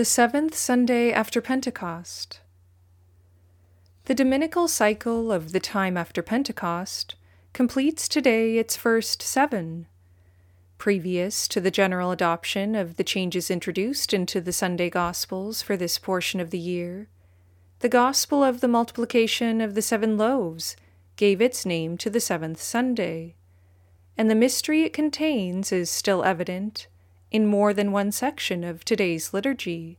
The seventh Sunday after Pentecost. The dominical cycle of the time after Pentecost completes today its first 7. Previous to the general adoption of the changes introduced into the Sunday Gospels for this portion of the year, the Gospel of the multiplication of the 7 loaves gave its name to the 7th Sunday, and the mystery it contains is still evident in more than one section of today's liturgy.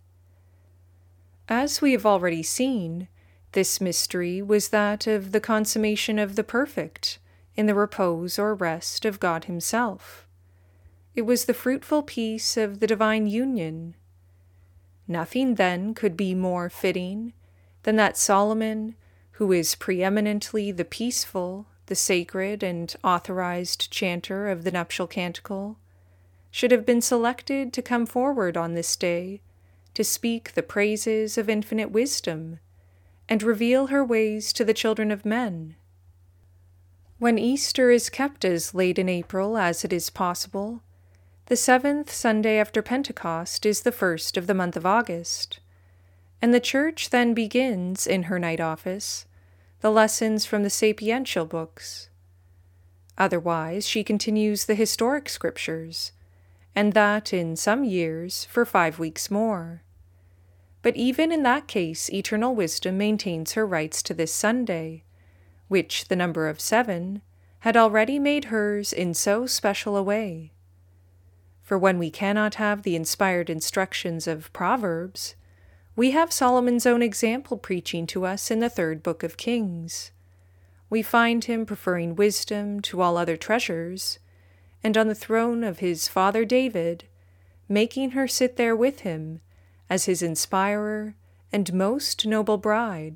As we have already seen, this mystery was that of the consummation of the perfect in the repose or rest of God Himself. It was the fruitful peace of the divine union. Nothing then could be more fitting than that Solomon, who is preeminently the peaceful, the sacred, and authorized chanter of the nuptial canticle, should have been selected to come forward on this day to speak the praises of infinite wisdom and reveal her ways to the children of men. When Easter is kept as late in April as it is possible, the 7th Sunday after Pentecost is the first of the month of August, and the Church then begins, in her night office, the lessons from the sapiential books. Otherwise, she continues the historic scriptures, and that in some years for 5 weeks more. But even in that case, eternal wisdom maintains her rights to this Sunday, which the number of 7 had already made hers in so special a way. For when we cannot have the inspired instructions of Proverbs, we have Solomon's own example preaching to us in the 3rd book of Kings. We find him preferring wisdom to all other treasures, and on the throne of his father David, making her sit there with him as his inspirer and most noble bride.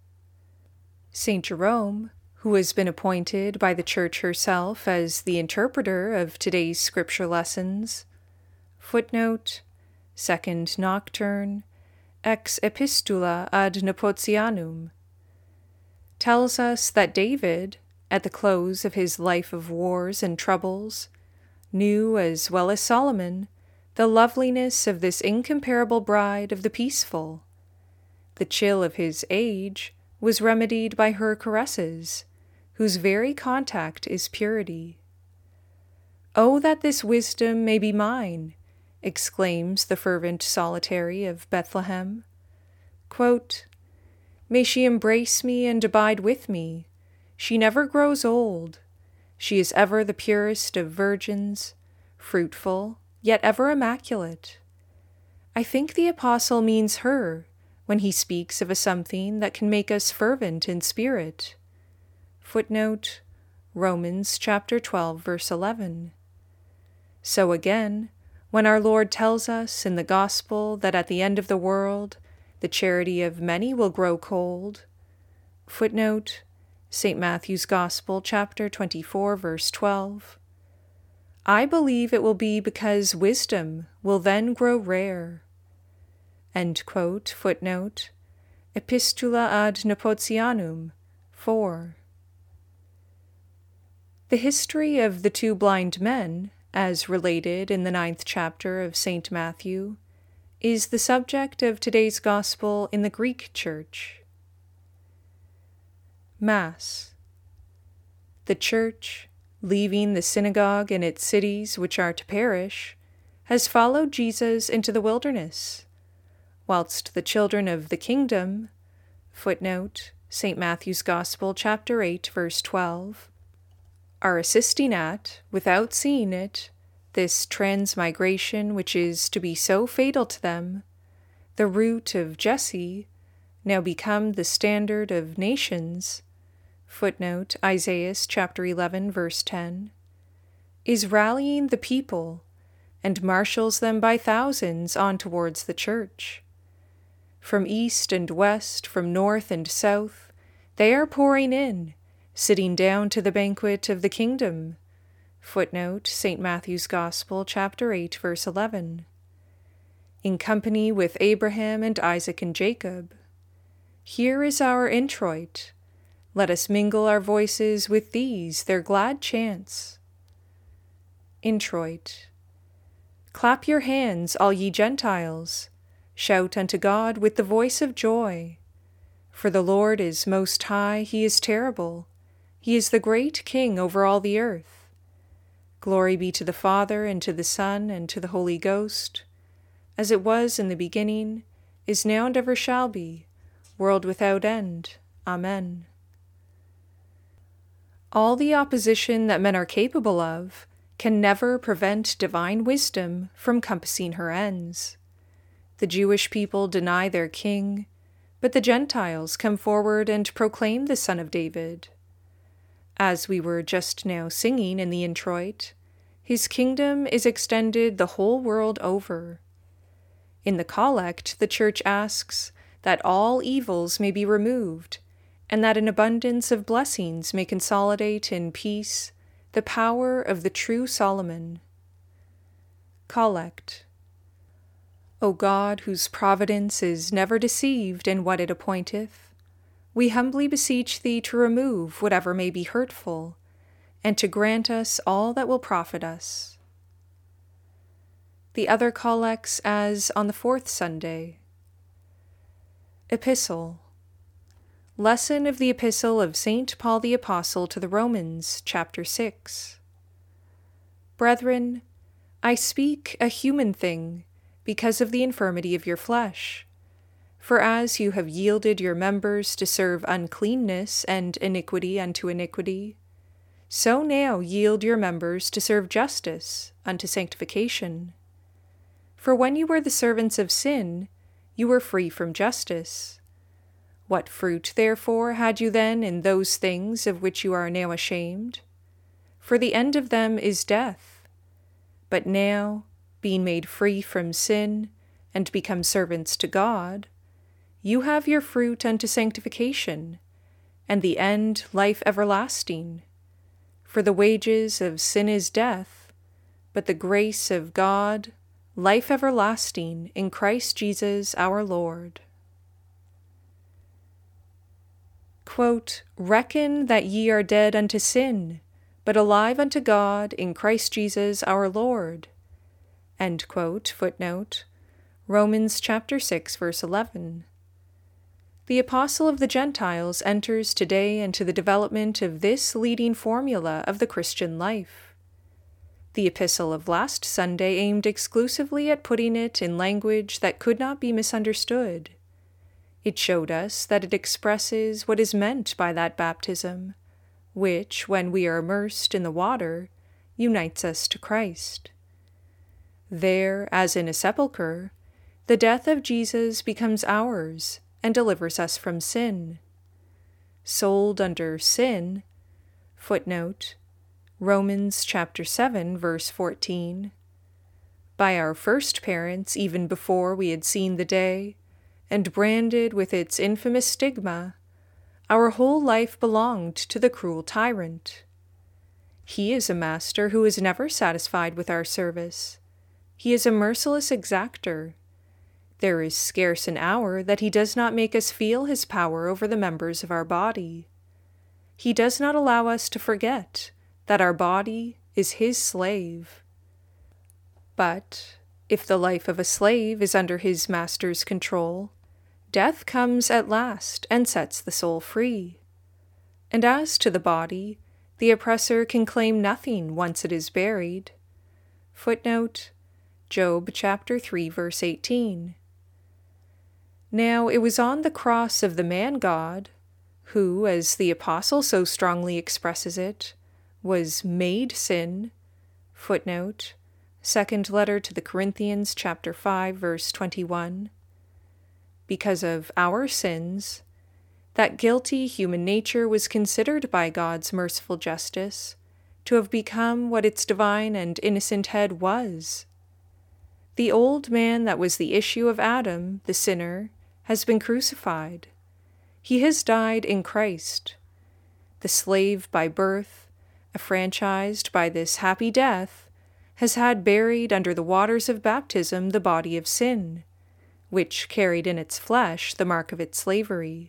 St. Jerome, who has been appointed by the Church herself as the interpreter of today's scripture lessons, footnote, 2nd Nocturne, ex epistula ad Nepotianum, tells us that David, at the close of his life of wars and troubles, knew as well as Solomon the loveliness of this incomparable bride of the peaceful. The chill of his age was remedied by her caresses, whose very contact is purity. "Oh, that this wisdom may be mine!" exclaims the fervent solitary of Bethlehem. Quote, "May she embrace me and abide with me. She never grows old. She is ever the purest of virgins, fruitful, yet ever immaculate." I think the apostle means her when he speaks of a something that can make us fervent in spirit. Footnote, Romans chapter 12, verse 11. So again, when our Lord tells us in the Gospel that at the end of the world the charity of many will grow cold, footnote, St. Matthew's Gospel, chapter 24, verse 12. I believe it will be because wisdom will then grow rare. End quote, footnote, Epistula ad Nepotianum, 4. The history of the 2 blind men, as related in the 9th chapter of St. Matthew, is the subject of today's Gospel in the Greek Church. Mass. The Church, leaving the synagogue and its cities which are to perish, has followed Jesus into the wilderness, whilst the children of the kingdom, footnote, St. Matthew's Gospel, chapter 8, verse 12, are assisting at, without seeing it, this transmigration which is to be so fatal to them, the root of Jesse, now become the standard of nations, footnote, Isaiah chapter 11, verse 10, is rallying the people and marshals them by thousands on towards the Church. From east and west, from north and south, they are pouring in, sitting down to the banquet of the kingdom, footnote, St. Matthew's Gospel, chapter 8, verse 11, in company with Abraham and Isaac and Jacob. Here is our introit. Let us mingle our voices with these, their glad chants. Introit. Clap your hands, all ye Gentiles. Shout unto God with the voice of joy. For the Lord is most high, he is terrible. He is the great King over all the earth. Glory be to the Father, and to the Son, and to the Holy Ghost, as it was in the beginning, is now, and ever shall be, world without end. Amen. All the opposition that men are capable of can never prevent divine wisdom from compassing her ends. The Jewish people deny their king, but the Gentiles come forward and proclaim the Son of David. As we were just now singing in the introit, his kingdom is extended the whole world over. In the collect, the Church asks that all evils may be removed, and that an abundance of blessings may consolidate in peace the power of the true Solomon. Collect. O God, whose providence is never deceived in what it appointeth, we humbly beseech thee to remove whatever may be hurtful, and to grant us all that will profit us. The other collects as on the fourth Sunday. Epistle. Lesson of the Epistle of St. Paul the Apostle to the Romans, chapter 6. Brethren, I speak a human thing, because of the infirmity of your flesh. For as you have yielded your members to serve uncleanness and iniquity unto iniquity, so now yield your members to serve justice unto sanctification. For when you were the servants of sin, you were free from justice. What fruit, therefore, had you then in those things of which you are now ashamed? For the end of them is death. But now, being made free from sin, and become servants to God, you have your fruit unto sanctification, and the end life everlasting. For the wages of sin is death, but the grace of God, life everlasting in Christ Jesus our Lord. Quote, Reckon that ye are dead unto sin, but alive unto God in Christ Jesus our Lord. End quote. Footnote. Romans chapter 6, verse 11. The Apostle of the Gentiles enters today into the development of this leading formula of the Christian life. The epistle of last Sunday aimed exclusively at putting it in language that could not be misunderstood. It showed us that it expresses what is meant by that baptism, which, when we are immersed in the water, unites us to Christ. There, as in a sepulchre, the death of Jesus becomes ours and delivers us from sin. Sold under sin, footnote, Romans chapter 7, verse 14, by our first parents even before we had seen the day, and branded with its infamous stigma, our whole life belonged to the cruel tyrant. He is a master who is never satisfied with our service. He is a merciless exactor. There is scarce an hour that he does not make us feel his power over the members of our body. He does not allow us to forget that our body is his slave. But if the life of a slave is under his master's control, death comes at last and sets the soul free. And as to the body, the oppressor can claim nothing once it is buried. Footnote, Job chapter 3, verse 18. Now it was on the cross of the man-God, who, as the Apostle so strongly expresses it, was made sin, footnote, second letter to the Corinthians chapter 5, verse 21, because of our sins, that guilty human nature was considered by God's merciful justice to have become what its divine and innocent head was. The old man that was the issue of Adam, the sinner, has been crucified. He has died in Christ. The slave by birth, affranchised by this happy death, has had buried under the waters of baptism the body of sin, which carried in its flesh the mark of its slavery.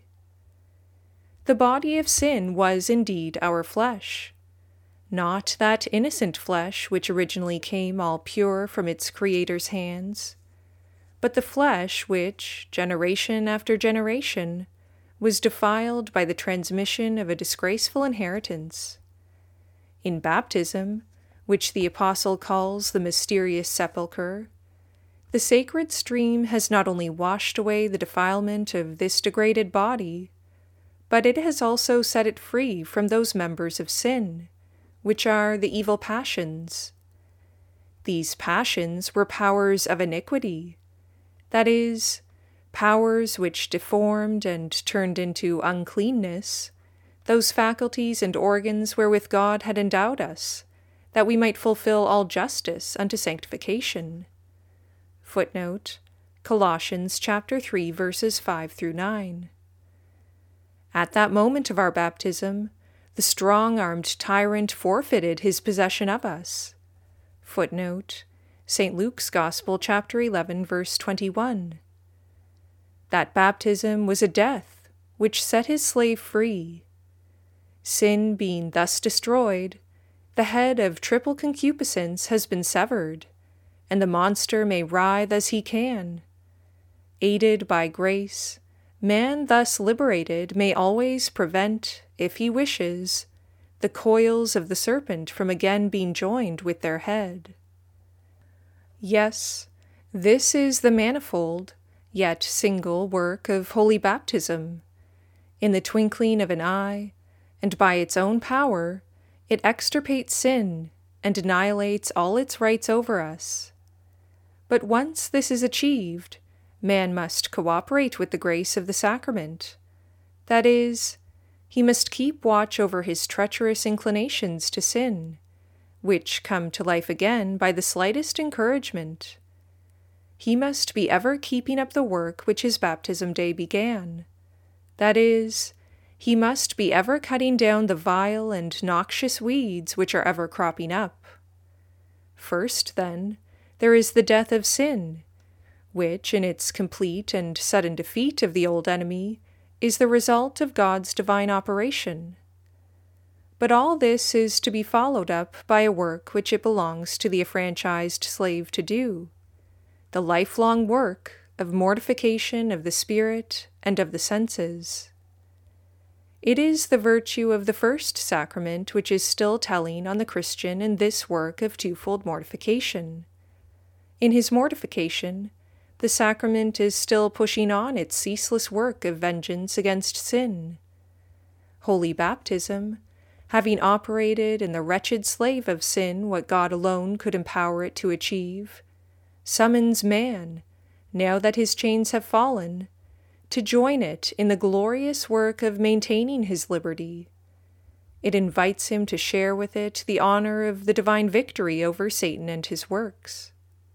The body of sin was indeed our flesh, not that innocent flesh which originally came all pure from its Creator's hands, but the flesh which, generation after generation, was defiled by the transmission of a disgraceful inheritance. In baptism, which the Apostle calls the mysterious sepulchre, the sacred stream has not only washed away the defilement of this degraded body, but it has also set it free from those members of sin, which are the evil passions. These passions were powers of iniquity, that is, powers which deformed and turned into uncleanness those faculties and organs wherewith God had endowed us, that we might fulfill all justice unto sanctification. Footnote: Colossians chapter 3, verses 5 through 9. At that moment of our baptism, the strong-armed tyrant forfeited his possession of us. Footnote: St. Luke's Gospel, chapter 11, verse 21. That baptism was a death which set his slave free. Sin being thus destroyed, the head of triple concupiscence has been severed, and the monster may writhe as he can. Aided by grace, man thus liberated may always prevent, if he wishes, the coils of the serpent from again being joined with their head. Yes, this is the manifold, yet single work of holy baptism. In the twinkling of an eye, and by its own power, it extirpates sin and annihilates all its rights over us. But once this is achieved, man must cooperate with the grace of the sacrament. That is, he must keep watch over his treacherous inclinations to sin, which come to life again by the slightest encouragement. He must be ever keeping up the work which his baptism day began. That is, he must be ever cutting down the vile and noxious weeds which are ever cropping up. First, then, there is the death of sin, which, in its complete and sudden defeat of the old enemy, is the result of God's divine operation. But all this is to be followed up by a work which it belongs to the affranchised slave to do, the lifelong work of mortification of the spirit and of the senses. It is the virtue of the first sacrament which is still telling on the Christian in this work of twofold mortification. In his mortification, the sacrament is still pushing on its ceaseless work of vengeance against sin. Holy baptism, having operated in the wretched slave of sin what God alone could empower it to achieve, summons man, now that his chains have fallen, to join it in the glorious work of maintaining his liberty. It invites him to share with it the honor of the divine victory over Satan and his works.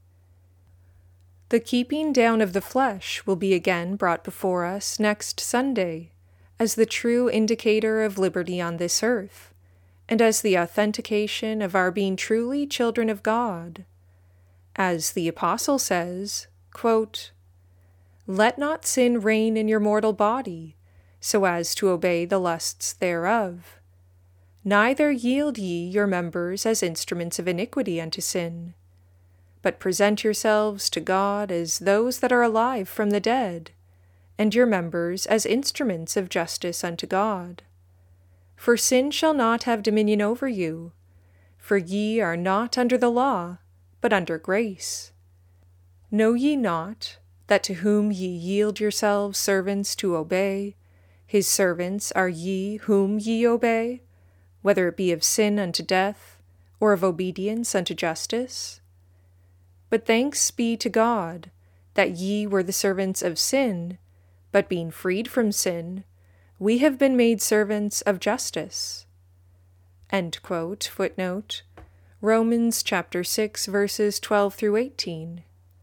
The keeping down of the flesh will be again brought before us next Sunday, as the true indicator of liberty on this earth, and as the authentication of our being truly children of God. As the Apostle says, quote, "Let not sin reign in your mortal body, so as to obey the lusts thereof. Neither yield ye your members as instruments of iniquity unto sin, but present yourselves to God as those that are alive from the dead, and your members as instruments of justice unto God. For sin shall not have dominion over you, for ye are not under the law, but under grace. Know ye not that to whom ye yield yourselves servants to obey, his servants are ye whom ye obey, whether it be of sin unto death, or of obedience unto justice? But thanks be to God, that ye were the servants of sin, but being freed from sin, we have been made servants of justice." End quote. Footnote: Romans chapter 6, verses 12 through 18.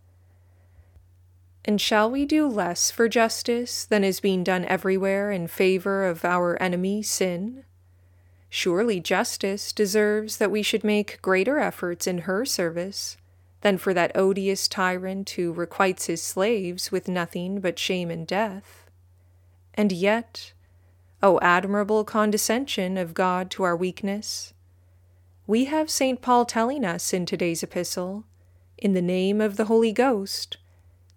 And shall we do less for justice than is being done everywhere in favor of our enemy sin? Surely justice deserves that we should make greater efforts in her service than for that odious tyrant who requites his slaves with nothing but shame and death. And yet, O admirable condescension of God to our weakness, we have St. Paul telling us in today's epistle, in the name of the Holy Ghost,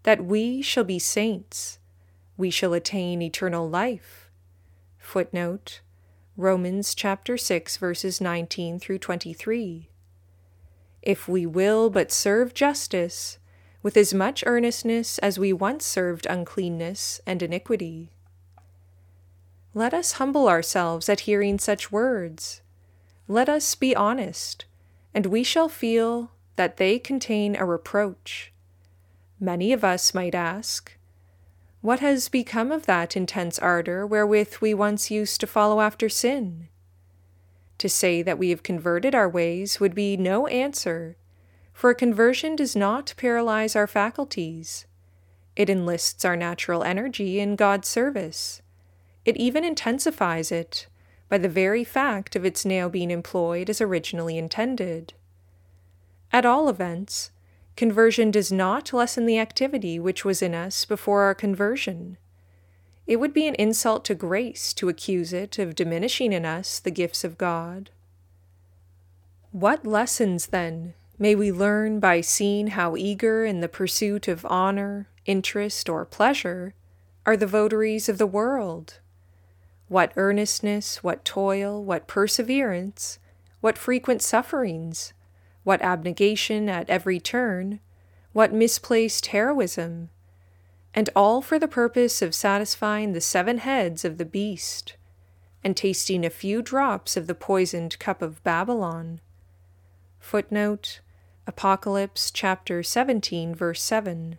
that we shall be saints, we shall attain eternal life. Footnote, Romans chapter 6, verses 19 through 23. If we will but serve justice with as much earnestness as we once served uncleanness and iniquity. Let us humble ourselves at hearing such words. Let us be honest, and we shall feel that they contain a reproach. Many of us might ask, what has become of that intense ardor wherewith we once used to follow after sin? To say that we have converted our ways would be no answer, for conversion does not paralyze our faculties. It enlists our natural energy in God's service. It even intensifies it by the very fact of its now being employed as originally intended. At all events, conversion does not lessen the activity which was in us before our conversion. It would be an insult to grace to accuse it of diminishing in us the gifts of God. What lessons, then, may we learn by seeing how eager in the pursuit of honor, interest, or pleasure are the votaries of the world? What earnestness, what toil, what perseverance, what frequent sufferings, what abnegation at every turn, what misplaced heroism, and all for the purpose of satisfying the 7 heads of the beast, and tasting a few drops of the poisoned cup of Babylon. Footnote, Apocalypse chapter 17, verse 7.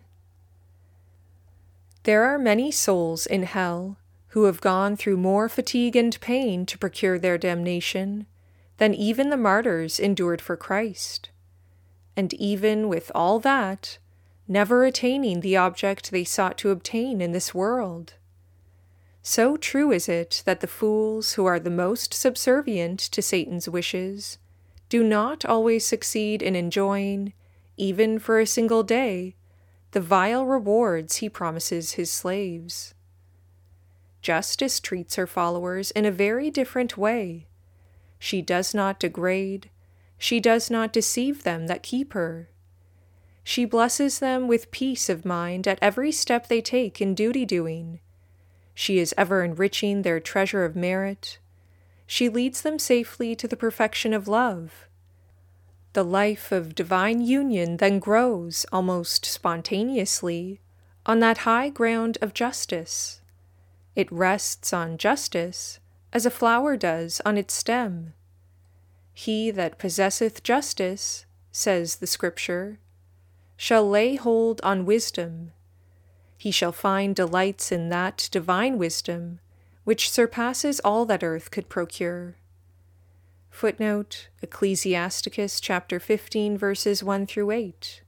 There are many souls in hell who have gone through more fatigue and pain to procure their damnation than even the martyrs endured for Christ, and even with all that, never attaining the object they sought to obtain in this world. So true is it that the fools who are the most subservient to Satan's wishes do not always succeed in enjoying, even for a single day, the vile rewards he promises his slaves. Justice treats her followers in a very different way. She does not degrade, she does not deceive them that keep her. She blesses them with peace of mind at every step they take in duty-doing. She is ever enriching their treasure of merit. She leads them safely to the perfection of love. The life of divine union then grows, almost spontaneously, on that high ground of justice. It rests on justice as a flower does on its stem. He that possesseth justice, says the Scripture, shall lay hold on wisdom. He shall find delights in that divine wisdom which surpasses all that earth could procure. Footnote, Ecclesiasticus chapter 15, verses 1 through 8.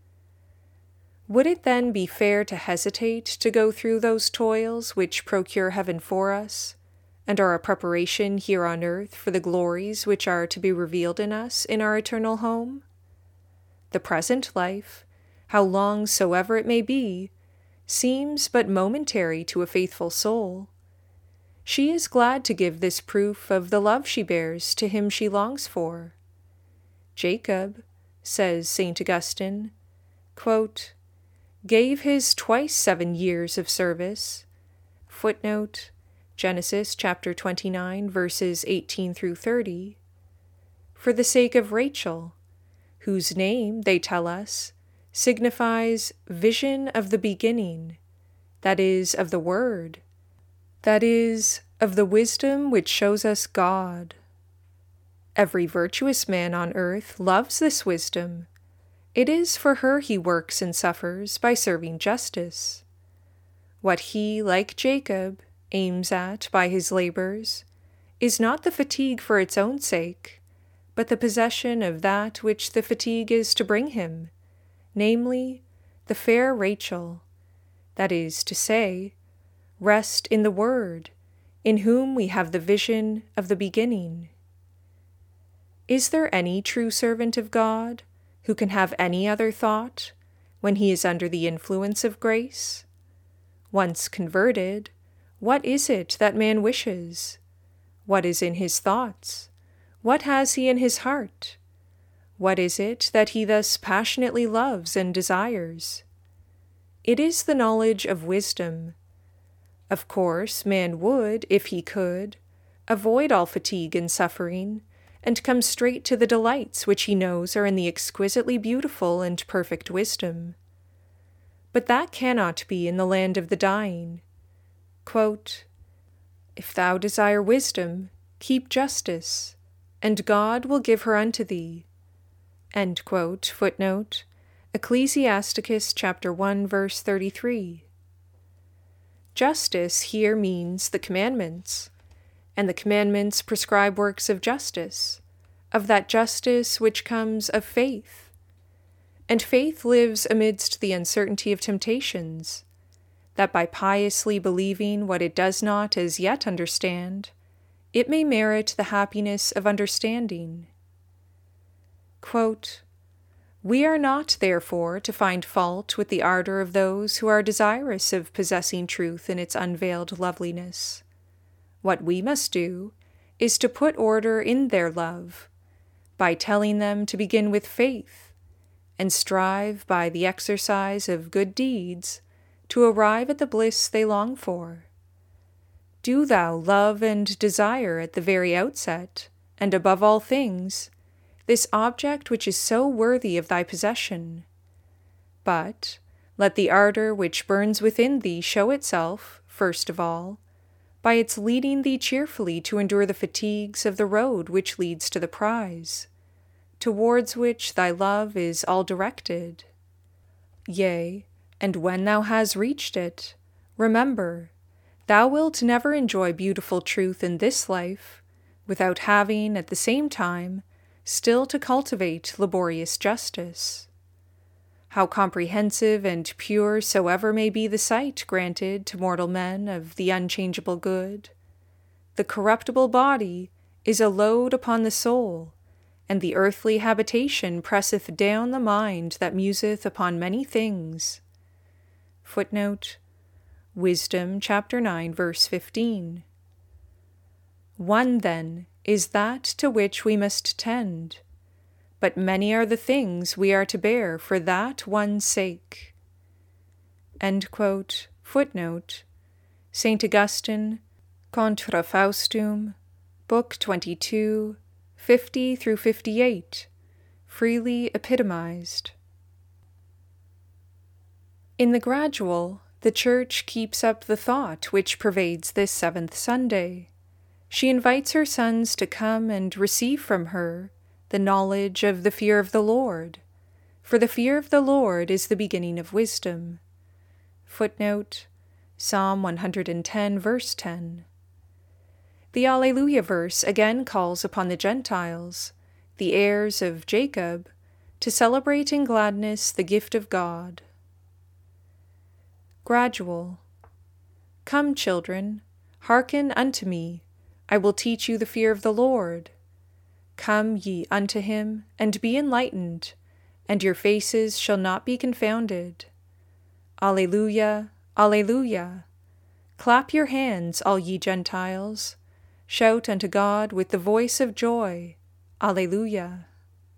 Would it then be fair to hesitate to go through those toils which procure heaven for us, and are a preparation here on earth for the glories which are to be revealed in us in our eternal home? The present life, how long soever it may be, seems but momentary to a faithful soul. She is glad to give this proof of the love she bears to him she longs for. Jacob, says St. Augustine, quote, gave his twice 7 years of service. Footnote, Genesis chapter 29, verses 18 through 30, for the sake of Rachel, whose name, they tell us, signifies vision of the beginning, that is, of the Word, that is, of the wisdom which shows us God. Every virtuous man on earth loves this wisdom. It is for her he works and suffers by serving justice. What he, like Jacob, aims at by his labors is not the fatigue for its own sake, but the possession of that which the fatigue is to bring him, namely, the fair Rachel, that is to say, rest in the Word, in whom we have the vision of the beginning. Is there any true servant of God who can have any other thought when he is under the influence of grace? Once converted, what is it that man wishes? What is in his thoughts? What has he in his heart? What is it that he thus passionately loves and desires? It is the knowledge of wisdom. Of course, man would, if he could, avoid all fatigue and suffering, and come straight to the delights which he knows are in the exquisitely beautiful and perfect wisdom. But that cannot be in the land of the dying. Quote, "If thou desire wisdom, keep justice, and God will give her unto thee." End quote. Footnote, Ecclesiasticus chapter 1, verse 33. Justice here means the commandments, and the commandments prescribe works of justice, of that justice which comes of faith. And faith lives amidst the uncertainty of temptations, that by piously believing what it does not as yet understand, it may merit the happiness of understanding. Quote, "We are not, therefore, to find fault with the ardor of those who are desirous of possessing truth in its unveiled loveliness. What we must do is to put order in their love, by telling them to begin with faith, and strive by the exercise of good deeds to arrive at the bliss they long for. Do thou love and desire at the very outset, and above all things, this object which is so worthy of thy possession. But let the ardor which burns within thee show itself, first of all, by its leading thee cheerfully to endure the fatigues of the road which leads to the prize, towards which thy love is all directed. Yea, and when thou hast reached it, remember, thou wilt never enjoy beautiful truth in this life, without having, at the same time, still to cultivate laborious justice. How comprehensive and pure soever may be the sight granted to mortal men of the unchangeable good, the corruptible body is a load upon the soul, and the earthly habitation presseth down the mind that museth upon many things." Footnote, Wisdom chapter 9, verse 15. One, then, is that to which we must tend, but many are the things we are to bear for that one sake. End quote. Footnote, St. Augustine, Contra Faustum, Book 22, 50 through 58, freely epitomized. In the gradual, the Church keeps up the thought which pervades this seventh Sunday. She invites her sons to come and receive from her the knowledge of the fear of the Lord, for the fear of the Lord is the beginning of wisdom. Footnote, Psalm 110, verse 10. The Alleluia verse again calls upon the Gentiles, the heirs of Jacob, to celebrate in gladness the gift of God. Gradual. Come, children, hearken unto me, I will teach you the fear of the Lord. Come ye unto him, and be enlightened, and your faces shall not be confounded. Alleluia, alleluia. Clap your hands, all ye Gentiles. Shout unto God with the voice of joy. Alleluia.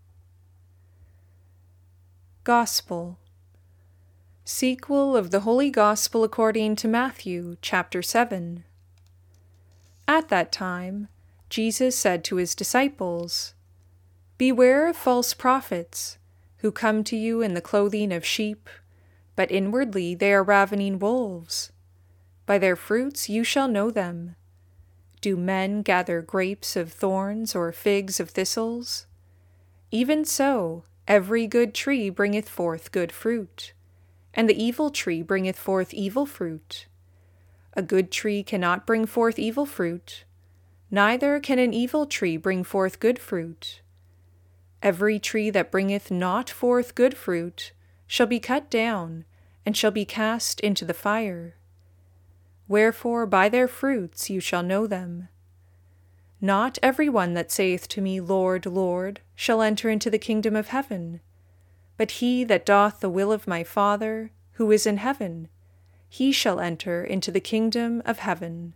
Gospel. Sequel of the Holy Gospel according to Matthew, chapter 7. At that time, Jesus said to his disciples, Beware of false prophets, who come to you in the clothing of sheep, but inwardly they are ravening wolves. By their fruits you shall know them. Do men gather grapes of thorns or figs of thistles? Even so, every good tree bringeth forth good fruit, and the evil tree bringeth forth evil fruit. A good tree cannot bring forth evil fruit, neither can an evil tree bring forth good fruit. Every tree that bringeth not forth good fruit shall be cut down, and shall be cast into the fire. Wherefore by their fruits you shall know them. Not every one that saith to me, Lord, Lord, shall enter into the kingdom of heaven, but he that doth the will of my Father, who is in heaven, he shall enter into the kingdom of heaven.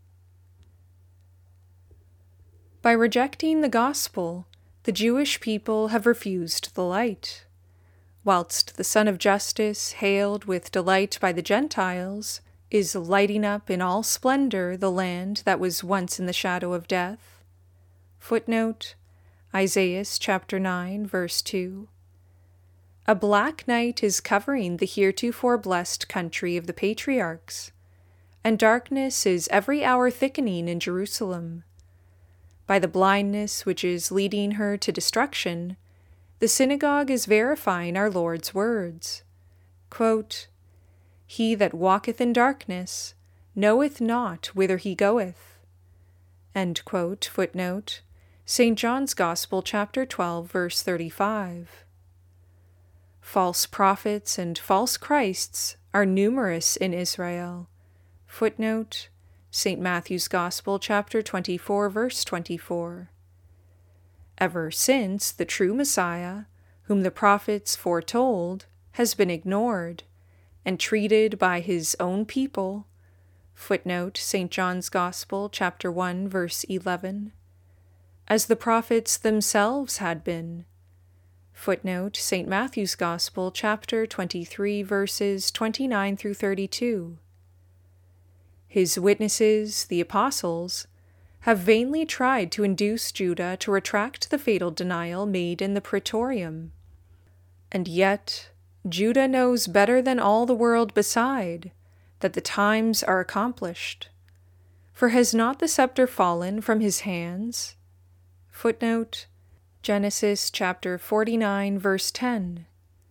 By rejecting the gospel, the Jewish people have refused the light. whilst the Sun of Justice, hailed with delight by the Gentiles, is lighting up in all splendor the land that was once in the shadow of death. Footnote: Isaiah chapter 9, verse 2. A black night is covering the heretofore blessed country of the patriarchs, and darkness is every hour thickening in Jerusalem. By the blindness which is leading her to destruction, the synagogue is verifying our Lord's words. Quote, "He that walketh in darkness knoweth not whither he goeth." End quote. Footnote: St. John's Gospel, chapter 12, verse 35. False prophets and false Christs are numerous in Israel. Footnote: St. Matthew's Gospel, chapter 24, verse 24. Ever since the true Messiah, whom the prophets foretold, has been ignored and treated by his own people, footnote St. John's Gospel, chapter 1, verse 11, as the prophets themselves had been, footnote St. Matthew's Gospel, chapter 23, verses 29 through 32. His witnesses, the apostles, have vainly tried to induce Judah to retract the fatal denial made in the Praetorium. And yet, Judah knows better than all the world beside that the times are accomplished. For has not the scepter fallen from his hands? Footnote: Genesis chapter 49, verse 10.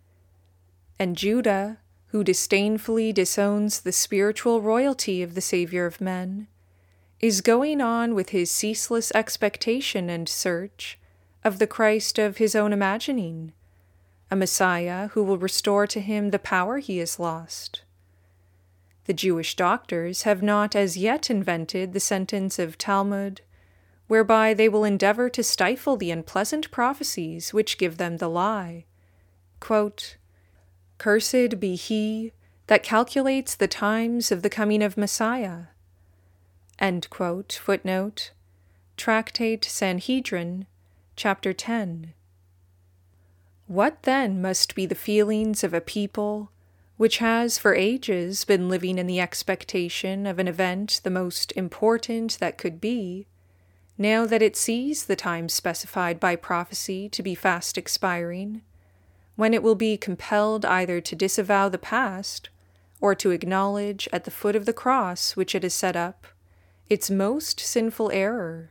And Judah, who disdainfully disowns the spiritual royalty of the Savior of men, is going on with his ceaseless expectation and search of the Christ of his own imagining, a Messiah who will restore to him the power he has lost. The Jewish doctors have not as yet invented the sentence of Talmud, whereby they will endeavor to stifle the unpleasant prophecies which give them the lie. Quote, "Cursed be he that calculates the times of the coming of Messiah." End quote. Footnote: Tractate Sanhedrin, chapter 10. What then must be the feelings of a people which has for ages been living in the expectation of an event the most important that could be, now that it sees the time specified by prophecy to be fast expiring, when it will be compelled either to disavow the past or to acknowledge at the foot of the cross which it has set up its most sinful error?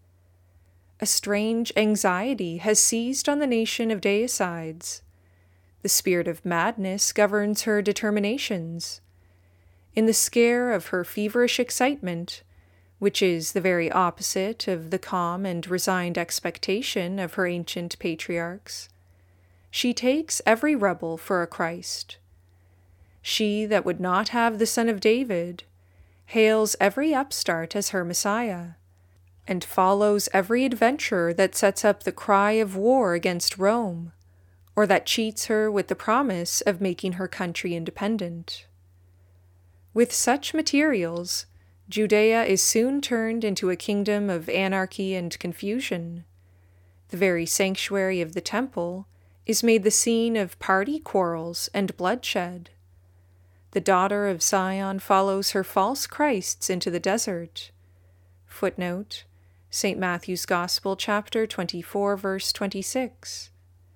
A strange anxiety has seized on the nation of deicides. The spirit of madness governs her determinations. In the scare of her feverish excitement, which is the very opposite of the calm and resigned expectation of her ancient patriarchs, she takes every rebel for a Christ. She that would not have the Son of David hails every upstart as her Messiah, and follows every adventurer that sets up the cry of war against Rome, or that cheats her with the promise of making her country independent. With such materials, Judea is soon turned into a kingdom of anarchy and confusion. The very sanctuary of the temple is made the scene of party quarrels and bloodshed. The daughter of Zion follows her false Christs into the desert. Footnote: St. Matthew's Gospel, chapter 24, verse 26.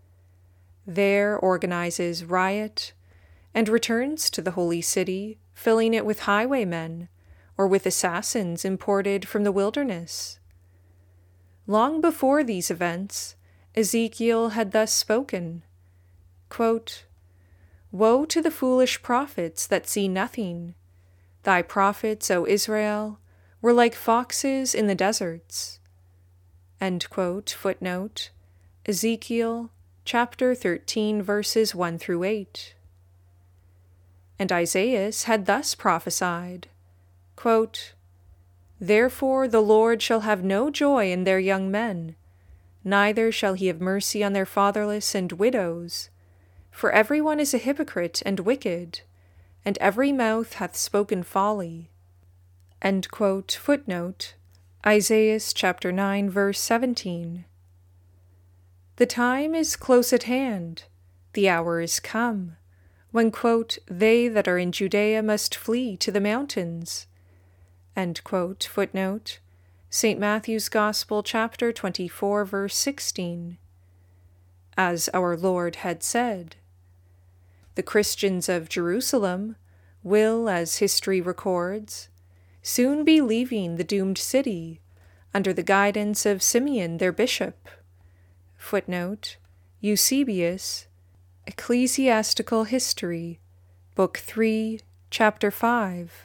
There organizes riot, and returns to the holy city, filling it with highwaymen, or with assassins imported from the wilderness. Long before these events, Ezekiel had thus spoken, quote, "Woe to the foolish prophets that see nothing. Thy prophets, O Israel, were like foxes in the deserts." End quote. Footnote: Ezekiel, chapter 13, verses 1 through 8. And Isaiah had thus prophesied, quote, "Therefore the Lord shall have no joy in their young men, neither shall he have mercy on their fatherless and widows. For every one is a hypocrite and wicked, and every mouth hath spoken folly." End quote. Footnote: Isaiah chapter 9, verse 17. The time is close at hand. The hour is come, when, quote, they that are in Judea must flee to the mountains. End quote. Footnote, St. Matthew's Gospel, chapter 24, verse 16. As our Lord had said, the Christians of Jerusalem will, as history records, soon be leaving the doomed city under the guidance of Simeon, their bishop. Footnote, Eusebius, Ecclesiastical History, Book 3, Chapter 5.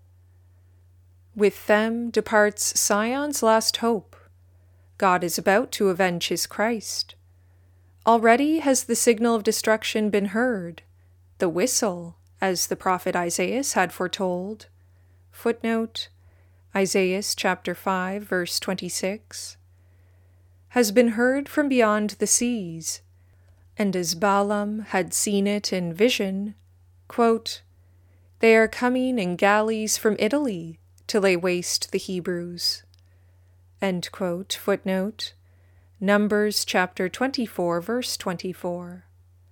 With them departs Sion's last hope. God is about to avenge his Christ. Already has the signal of destruction been heard, the whistle, as the prophet Isaiah had foretold. Footnote, Isaiah chapter 5, verse 26, has been heard from beyond the seas, and as Balaam had seen it in vision, quote, they are coming in galleys from Italy to lay waste the Hebrews. End quote. Footnote, Numbers chapter 24, verse 24.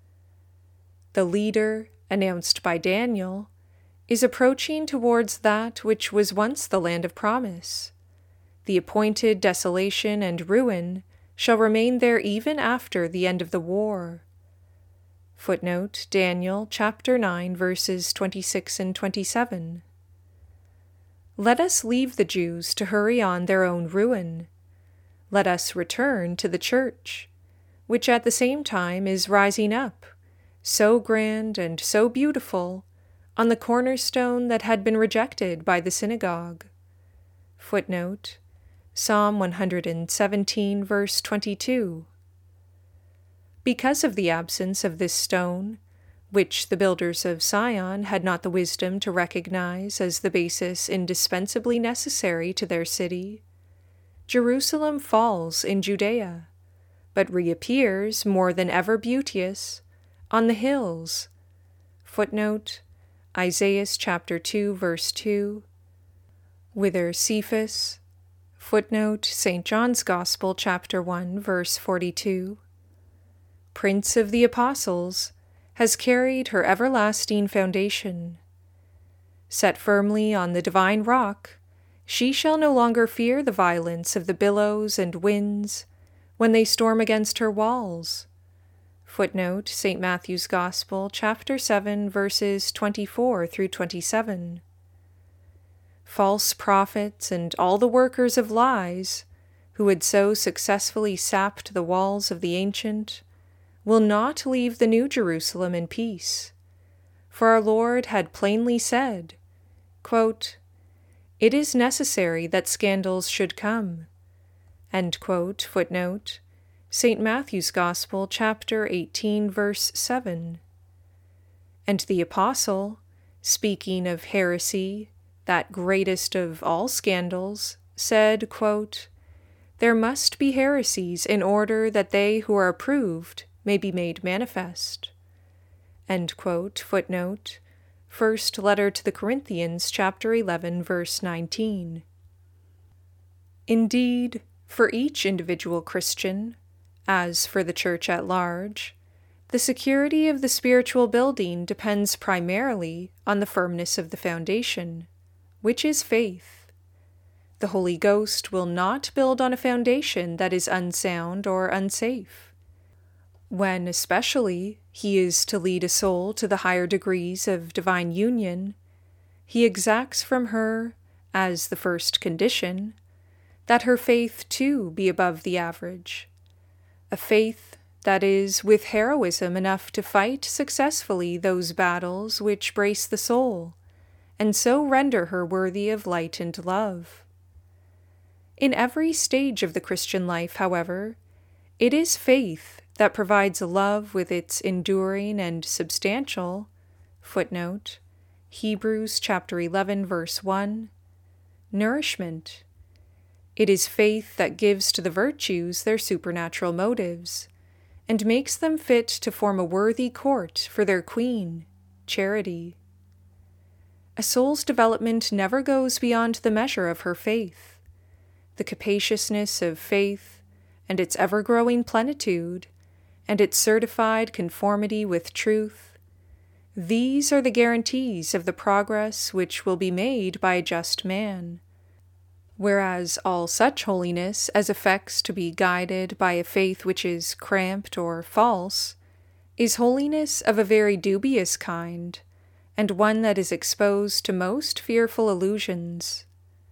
The leader, announced by Daniel, is approaching towards that which was once the land of promise. The appointed desolation and ruin shall remain there even after the end of the war. Footnote, Daniel chapter 9, verses 26 and 27. Let us leave the Jews to hurry on their own ruin. Let us return to the Church, which at the same time is rising up, so grand and so beautiful, on the cornerstone that had been rejected by the synagogue. Footnote, Psalm 117, verse 22. Because of the absence of this stone, which the builders of Sion had not the wisdom to recognize as the basis indispensably necessary to their city, Jerusalem falls in Judea, but reappears more than ever beauteous on the hills. Footnote, Isaiah chapter 2, verse 2, whither Cephas, footnote, St. John's Gospel, chapter 1, verse 42, Prince of the Apostles, has carried her everlasting foundation. Set firmly on the divine rock, she shall no longer fear the violence of the billows and winds when they storm against her walls. Footnote, St. Matthew's Gospel, chapter 7, verses 24 through 27. False prophets and all the workers of lies, who had so successfully sapped the walls of the ancient, will not leave the New Jerusalem in peace. For our Lord had plainly said, quote, it is necessary that scandals should come. End quote. Footnote, St. Matthew's Gospel, chapter 18, verse 7. And the Apostle, speaking of heresy, that greatest of all scandals, said, quote, there must be heresies in order that they who are approved may be made manifest. End quote. Footnote, First Letter to the Corinthians, chapter 11, verse 19. Indeed, for each individual Christian, as for the Church at large, the security of the spiritual building depends primarily on the firmness of the foundation, which is faith. The Holy Ghost will not build on a foundation that is unsound or unsafe. When, especially, he is to lead a soul to the higher degrees of divine union, he exacts from her, as the first condition, that her faith too be above the average, a faith that is with heroism enough to fight successfully those battles which brace the soul, and so render her worthy of light and love. In every stage of the Christian life, however, it is faith that provides love with its enduring and substantial, footnote, Hebrews chapter 11, verse 1, nourishment. It is faith that gives to the virtues their supernatural motives, and makes them fit to form a worthy court for their queen, charity. A soul's development never goes beyond the measure of her faith. The capaciousness of faith, and its ever-growing plenitude, and its certified conformity with truth, these are the guarantees of the progress which will be made by a just man. Whereas all such holiness as affects to be guided by a faith which is cramped or false, is holiness of a very dubious kind, and one that is exposed to most fearful illusions.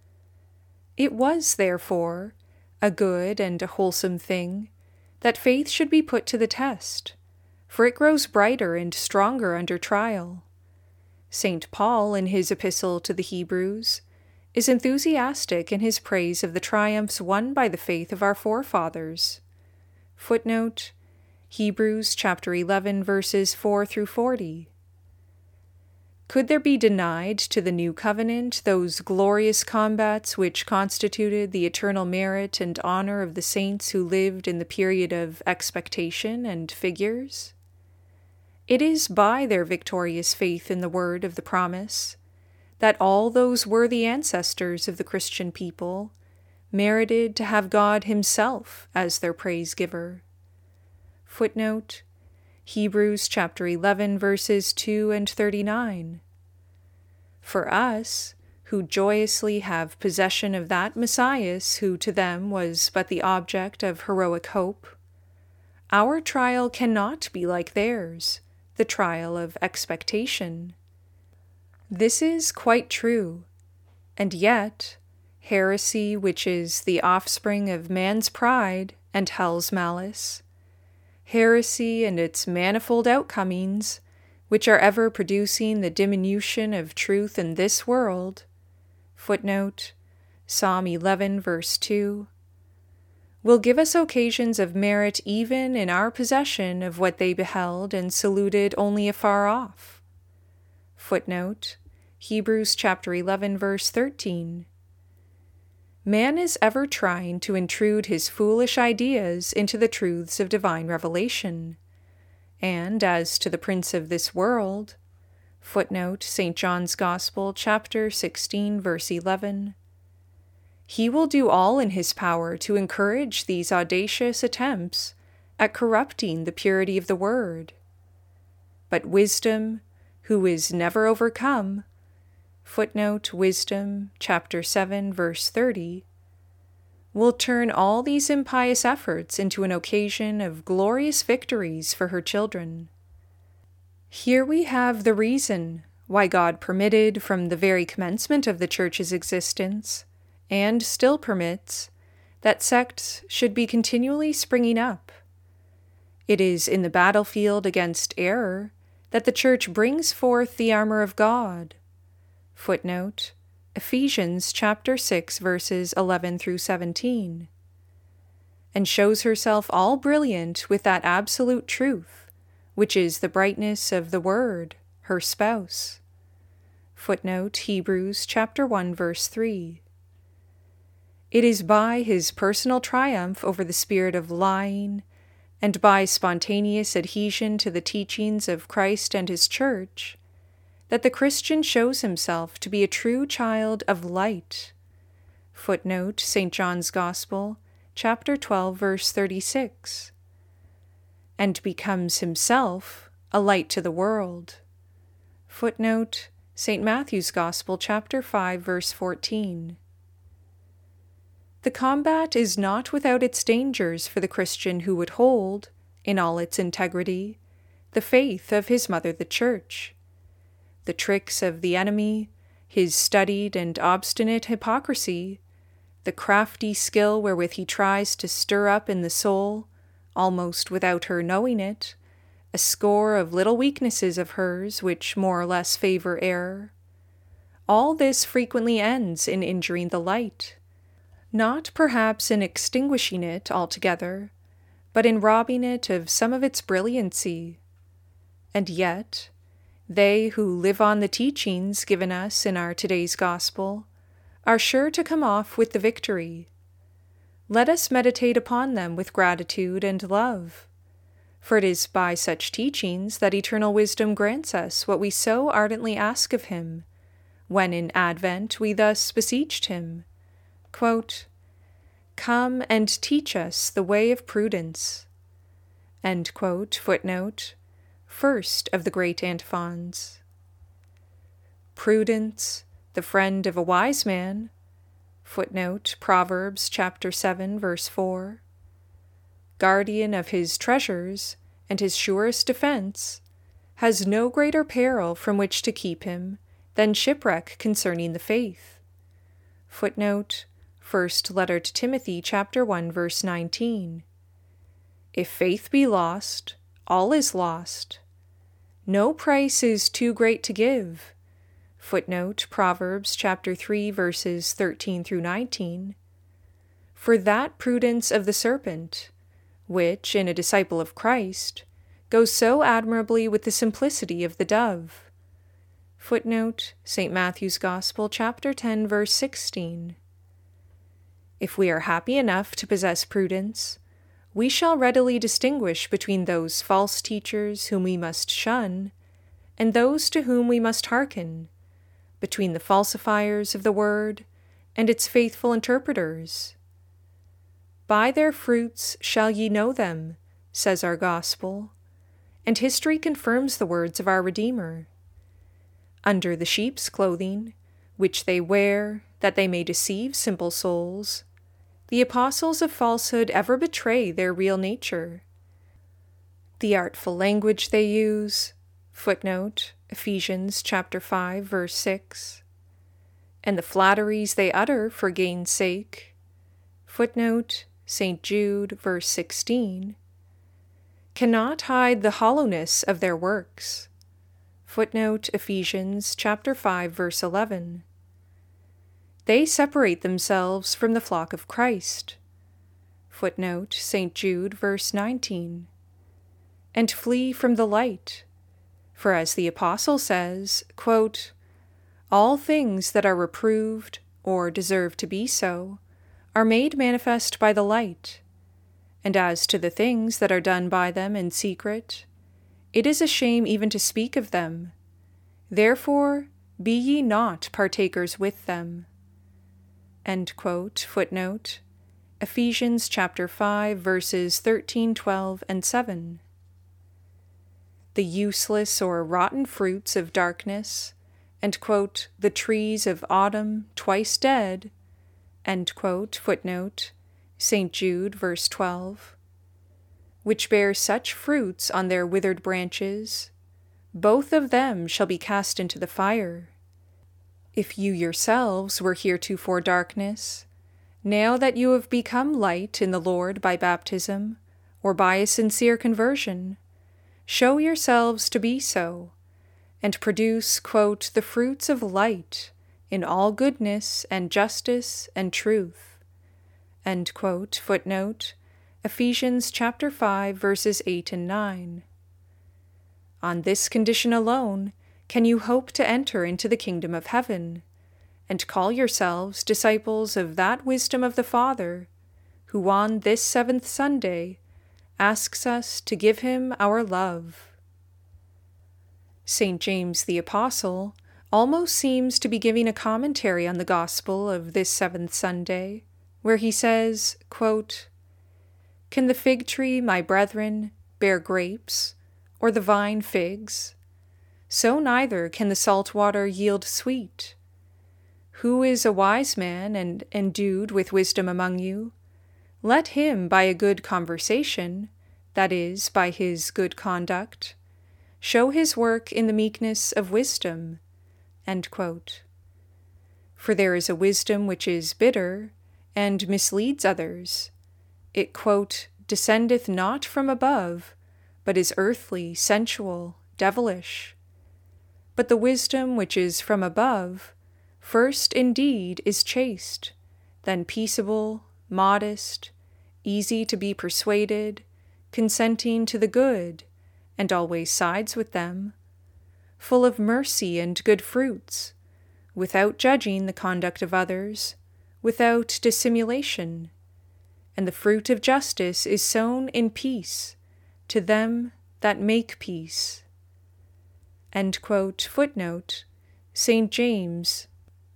It was, therefore, a good and a wholesome thing that faith should be put to the test, for it grows brighter and stronger under trial. St. Paul, in his epistle to the Hebrews, is enthusiastic in his praise of the triumphs won by the faith of our forefathers. Footnote: Hebrews chapter 11, verses 4 through 40. Could there be denied to the new covenant those glorious combats which constituted the eternal merit and honor of the saints who lived in the period of expectation and figures? It is by their victorious faith in the word of the promise that all those worthy ancestors of the Christian people merited to have God Himself as their praise-giver. Footnote: Hebrews chapter 11, verses 2 and 39. For us, who joyously have possession of that Messias who to them was but the object of heroic hope, our trial cannot be like theirs, the trial of expectation. This is quite true, and yet heresy, which is the offspring of man's pride and hell's malice, heresy and its manifold outcomings, which are ever producing the diminution of truth in this world, footnote, Psalm 11, verse 2, will give us occasions of merit even in our possession of what they beheld and saluted only afar off. Footnote, Hebrews chapter 11, verse 13. Man is ever trying to intrude his foolish ideas into the truths of divine revelation. And as to the prince of this world, footnote, St. John's Gospel, chapter 16, verse 11, he will do all in his power to encourage these audacious attempts at corrupting the purity of the word. But wisdom, who is never overcome, footnote, Wisdom, chapter 7, verse 30, will turn all these impious efforts into an occasion of glorious victories for her children. Here we have the reason why God permitted from the very commencement of the Church's existence, and still permits, that sects should be continually springing up. It is in the battlefield against error that the Church brings forth the armor of God. Footnote, Ephesians chapter 6, verses 11 through 17, and shows herself all brilliant with that absolute truth, which is the brightness of the Word, her spouse. Footnote, Hebrews chapter 1, verse 3. It is by his personal triumph over the spirit of lying, and by spontaneous adhesion to the teachings of Christ and His Church, that the Christian shows himself to be a true child of light. Footnote, St. John's Gospel, chapter 12, verse 36, and becomes himself a light to the world. Footnote, St. Matthew's Gospel, chapter 5, verse 14. The combat is not without its dangers for the Christian who would hold, in all its integrity, the faith of his mother the Church. The tricks of the enemy, his studied and obstinate hypocrisy, the crafty skill wherewith he tries to stir up in the soul, almost without her knowing it, a score of little weaknesses of hers which more or less favor error. All this frequently ends in injuring the light, not perhaps in extinguishing it altogether, but in robbing it of some of its brilliancy. And yet, they who live on the teachings given us in our today's Gospel are sure to come off with the victory. Let us meditate upon them with gratitude and love, for it is by such teachings that eternal wisdom grants us what we so ardently ask of Him, when in Advent we thus beseeched Him, quote, "Come and teach us the way of prudence." End quote. Footnote. First of the great antiphons. Prudence, the friend of a wise man. Footnote. Proverbs chapter 7, verse 4. Guardian of his treasures and his surest defense, has no greater peril from which to keep him than shipwreck concerning the faith. Footnote. First letter to Timothy chapter 1, verse 19. If faith be lost, all is lost. No price is too great to give. Footnote. Proverbs chapter 3, verses 13 through 19. For that prudence of the serpent, which, in a disciple of Christ, goes so admirably with the simplicity of the dove. Footnote. St. Matthew's Gospel, chapter 10, verse 16. If we are happy enough to possess prudence, we shall readily distinguish between those false teachers whom we must shun and those to whom we must hearken, between the falsifiers of the word and its faithful interpreters. By their fruits shall ye know them, says our Gospel, and history confirms the words of our Redeemer. Under the sheep's clothing, which they wear, that they may deceive simple souls, the apostles of falsehood ever betray their real nature. The artful language they use, footnote, Ephesians chapter 5, verse 6, and the flatteries they utter for gain's sake, footnote, St. Jude, verse 16, cannot hide the hollowness of their works. Footnote, Ephesians chapter 5, verse 11. They separate themselves from the flock of Christ. Footnote, St. Jude, verse 19. And flee from the light. For as the apostle says, quote, all things that are reproved, or deserve to be so, are made manifest by the light. And as to the things that are done by them in secret, it is a shame even to speak of them. Therefore, be ye not partakers with them. End quote. Footnote. Ephesians chapter 5, verses 13, 12, and 7. The useless or rotten fruits of darkness, and quote, the trees of autumn twice dead, end quote. Footnote. St. Jude, verse 12, which bear such fruits on their withered branches, both of them shall be cast into the fire. If you yourselves were heretofore darkness, now that you have become light in the Lord by baptism, or by a sincere conversion, show yourselves to be so, and produce, quote, the fruits of light in all goodness and justice and truth. End quote. Footnote. Ephesians chapter 5, verses 8 and 9. On this condition alone can you hope to enter into the kingdom of heaven, and call yourselves disciples of that wisdom of the Father, who on this seventh Sunday asks us to give him our love. St. James the Apostle almost seems to be giving a commentary on the gospel of this seventh Sunday, where he says, quote, can the fig tree, my brethren, bear grapes, or the vine figs? So neither can the salt water yield sweet. Who is a wise man and endued with wisdom among you? Let him by a good conversation, that is, by his good conduct, show his work in the meekness of wisdom. End quote. For there is a wisdom which is bitter, and misleads others. It, quote, descendeth not from above, but is earthly, sensual, devilish. But the wisdom which is from above, first indeed is chaste, then peaceable, modest, easy to be persuaded, consenting to the good, and always sides with them, full of mercy and good fruits, without judging the conduct of others, without dissimulation. And the fruit of justice is sown in peace to them that make peace. End quote. Footnote. St. James,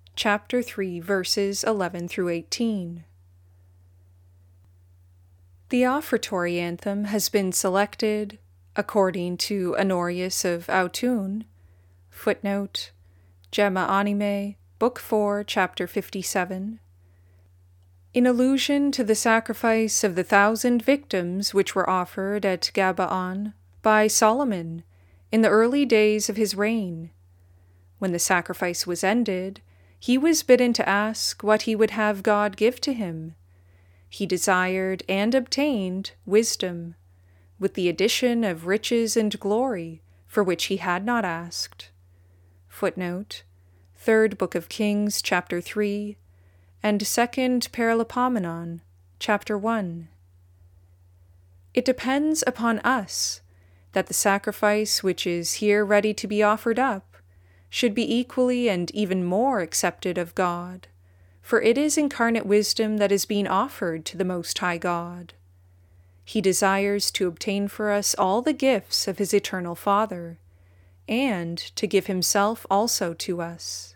chapter 3, verses 11 through 18. The offertory anthem has been selected, according to Honorius of Autun, footnote, Gemma Anime, Book 4, Chapter 57, in allusion to the sacrifice of the 1,000 victims which were offered at Gabaon by Solomon in the early days of his reign. When the sacrifice was ended, he was bidden to ask what he would have God give to him. He desired and obtained wisdom, with the addition of riches and glory, for which he had not asked. Footnote, 3rd Book of Kings, Chapter 3, and 2nd Paralipomenon, Chapter 1. It depends upon us that the sacrifice which is here ready to be offered up should be equally and even more accepted of God, for it is incarnate wisdom that is being offered to the Most High God. He desires to obtain for us all the gifts of his eternal Father, and to give himself also to us.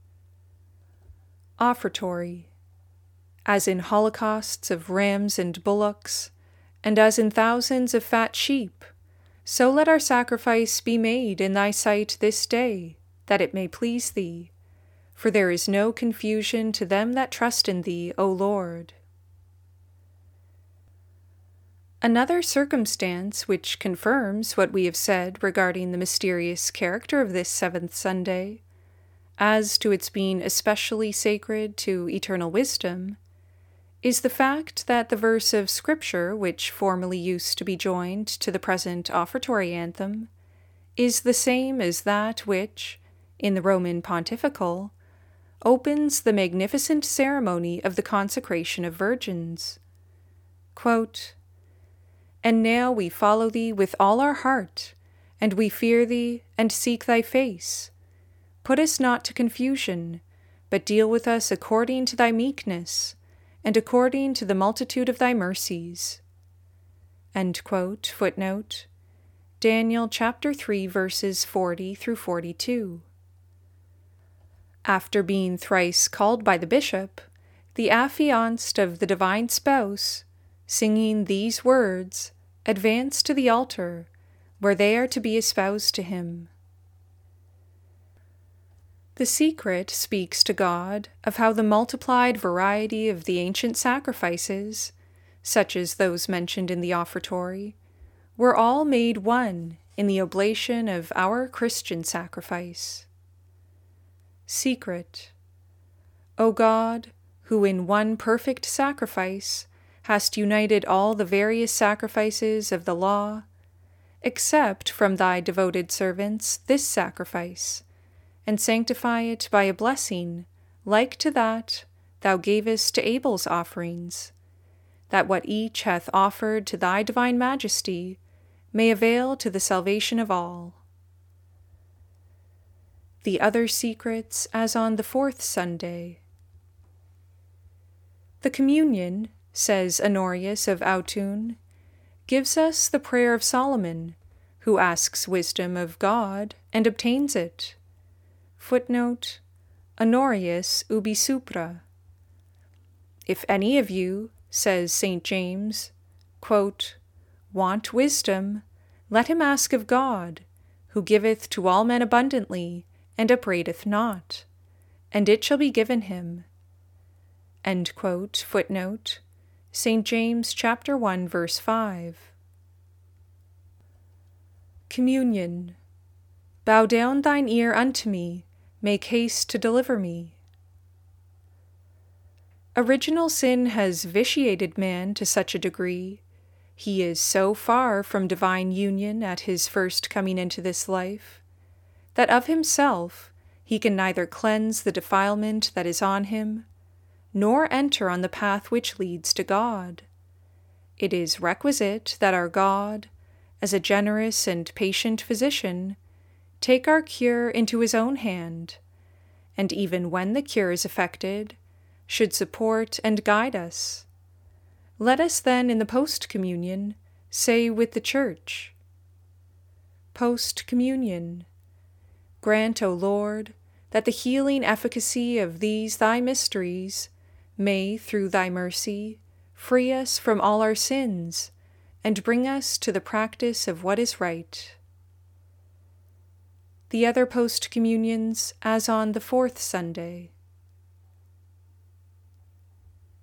Offertory. As in holocausts of rams and bullocks, and as in thousands of fat sheep, so let our sacrifice be made in thy sight this day, that it may please thee. For there is no confusion to them that trust in thee, O Lord. Another circumstance which confirms what we have said regarding the mysterious character of this seventh Sunday, as to its being especially sacred to eternal wisdom, is the fact that the verse of Scripture which formerly used to be joined to the present offertory anthem is the same as that which, in the Roman Pontifical, opens the magnificent ceremony of the consecration of virgins. Quote, "And now we follow thee with all our heart, and we fear thee and seek thy face. Put us not to confusion, but deal with us according to thy meekness, and according to the multitude of thy mercies." End quote, footnote, Daniel chapter 3, verses 40 through 42. After being thrice called by the bishop, the affianced of the divine spouse, singing these words, advance to the altar, where they are to be espoused to him. The secret speaks to God of how the multiplied variety of the ancient sacrifices, such as those mentioned in the offertory, were all made one in the oblation of our Christian sacrifice. Secret. O God, who in one perfect sacrifice hast united all the various sacrifices of the law, accept from thy devoted servants this sacrifice, and sanctify it by a blessing like to that thou gavest to Abel's offerings, that what each hath offered to thy divine majesty may avail to the salvation of all. The other secrets as on the fourth Sunday. The communion, says Honorius of Autun, gives us the prayer of Solomon, who asks wisdom of God and obtains it. Footnote, Honorius ubi supra. If any of you, says St. James, quote, want wisdom, let him ask of God, who giveth to all men abundantly, and upbraideth not, and it shall be given him. End quote, footnote, St. James chapter 1, verse 5. Communion. Bow down thine ear unto me, make haste to deliver me. Original sin has vitiated man to such a degree, he is so far from divine union at his first coming into this life, that of himself he can neither cleanse the defilement that is on him, nor enter on the path which leads to God. It is requisite that our God, as a generous and patient physician, take our cure into his own hand, and even when the cure is effected, should support and guide us. Let us then in the post-communion say with the Church, Post-communion. Grant, O Lord, that the healing efficacy of these thy mysteries may, through thy mercy, free us from all our sins, and bring us to the practice of what is right. The other post-communions as on the fourth Sunday.